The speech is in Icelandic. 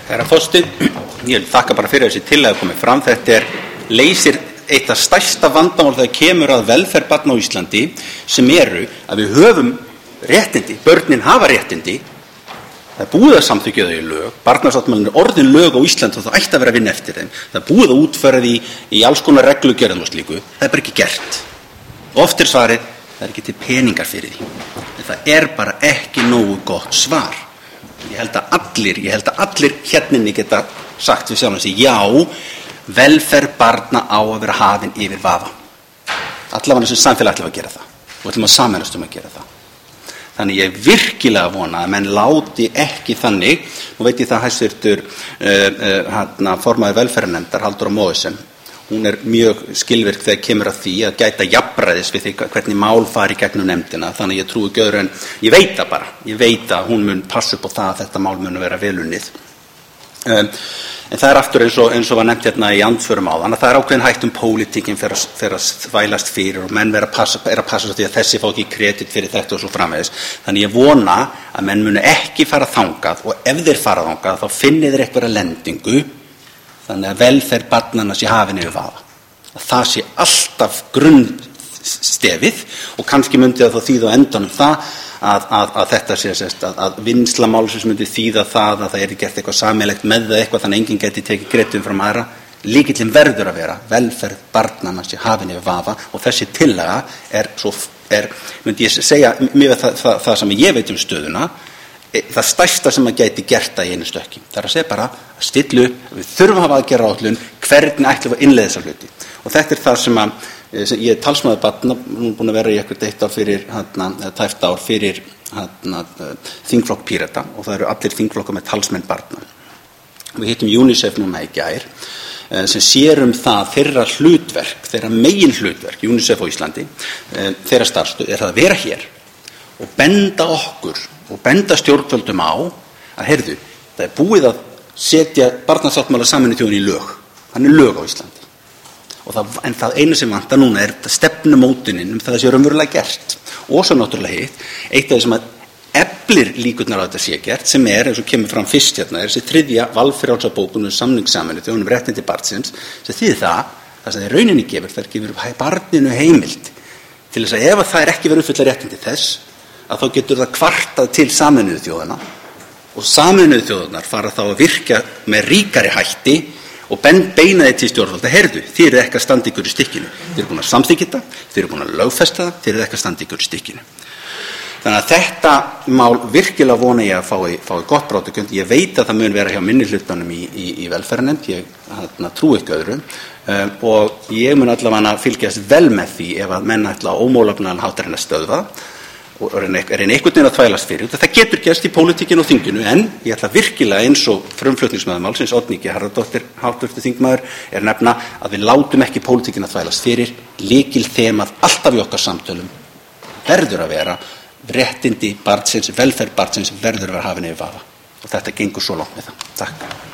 Herra forseti, ég þakka bara fyrir þessi tillaga komið fram. Þetta leysir eitt af stærsta vandamál þegar kemur að velferð barna á Íslandi, sem eru að við höfum réttindi, börnin hafa réttindi, það er búið að samþykkja þau í lög, barnasáttmálinn orðin lög á Íslandi og það ætti að vera að vinna eftir þeim, það er búið að útfæra því í alls konar reglugerðum og slíku, það er bara ekki gert. Oft er svarið, það er ekki til peningar fyrir því, en það er bara ekki nógu gott svar. Ég held að allir hérninni geta sagt við sjálfan sig, já, velferð barna á að vera hafin yfir vafa. Allavega sem samfélag ætlum að gera það og ætlum að sameinast að gera það. Þannig ég virkilega vona að menn láti ekki þannig, nú veit ég það hæstvirtur formaður velferðarnefndar Halldóra Mogensen, hún er mjög skilvirk þegar kemur að því að gæta jafnræðis við því hvernig mál fari gegnum nefndina, þannig ég trúi ekki öðru en ég veit að hún mun passa upp á það að þetta mál mun vera velunnið. En það er aftur eins og var nefnt hérna í andsvörum áðan, að það er ákveðin hægt pólitíkin fer að þvælast fyrir og menn er að passa svo því að þessi fá ekki kredit fyrir þetta og svo framvegis. Þannig ég vona að menn muni ekki fara þangað og ef þeir fara þangað þá finni þeir einhverja lendingu þannig að velferð barnanna sé hafin yfir vafa. Að það sé alltaf grunnstefið og kannski myndi það þá þýða á endanum það að þetta sé að vinnsla málsins myndi þýða það að það er gert eitthvað sameiginlegt með það eitthvað þannig að enginn geti tekið greiðum frá aðra. Lykillinn verður að vera velferð barnanna sé hafin yfir vafa og þessi tillaga myndi ég segja mér það sem ég veit stöðuna, það stærsta sem að gæti gert það í einu stökki. Það er að segja bara að stilla upp, við þurfum að hafa aðgerðaáætlun, hvernig ætlum við að innleiða þessa hluti. Og þetta er það sem ég er talsmaður barna, nú búin að vera í eitthvað eitt ár fyrir, tæft ár fyrir þingflokk Pírata og það eru allir þingflokkar með talsmenn barna. Við hittum UNICEF núna í gær sem sér það þeirra hlutverk, þeirra megin hlutverk, UNICEF á Íslandi, þeirra starfsstöð er það að vera hér og benda okkur og benda stjórnvöldum á að heyrðu, það er búið að setja barnasáttmála Sameinuðu þjóðanna í lög. Hann er lög á Íslandi. En það einu sem vantar núna er stefnumótunin það sé raunverulega gert. Og svo náttúrulega eitt af því sem að eflir líkurnar á þetta sé gert, sem eins og kemur fram fyrst hérna, þessi 3. valfrjálsa bókun samning Sameinuðu þjóðanna réttindi barnsins, sem þýðir það sem þeir rauninni gefur, það gefur barninu heimild til þess að ef það er ekki verið uppfylla réttindi þess, að þá getur það kvartað til Sameinuðu þjóðanna og Sameinuðu þjóðirnar fara þá að virka með ríkari hætti og beina því til stjórnvalda, heyrðu, þið eru ekki að standa ykkur í stykkinu. Þið eru búin að samþykkja þetta, þið eru búin að lögfesta það, þið eru ekki að standa ykkur í stykkinu. Þannig að þetta mál virkilega vona ég að fái gott bráðtökund. Ég veit að það mun vera hjá minnihlutanum í velferðarnefnd, ég trúi ekki öðru og ég mun allavega fylgjast vel með því ef að menn ætla á ómálefnaðan hátt að reyna að stöðva og er einhvern veginn að þvælast fyrir. Það getur gerst í pólitíkinu og þinginu, en ég ætla virkilega eins og frumflutningsmaður málsins, Oddný G. Harðardóttir, hv. þingmaður, er nefna að við látum ekki pólitíkinu að þvælast fyrir. Lykilþemað alltaf í okkar samtölum verður að vera réttindi barnsins, velferð barnsins verður að vera hafin yfir vafa. Og þetta gengur svo langt með það. Takk.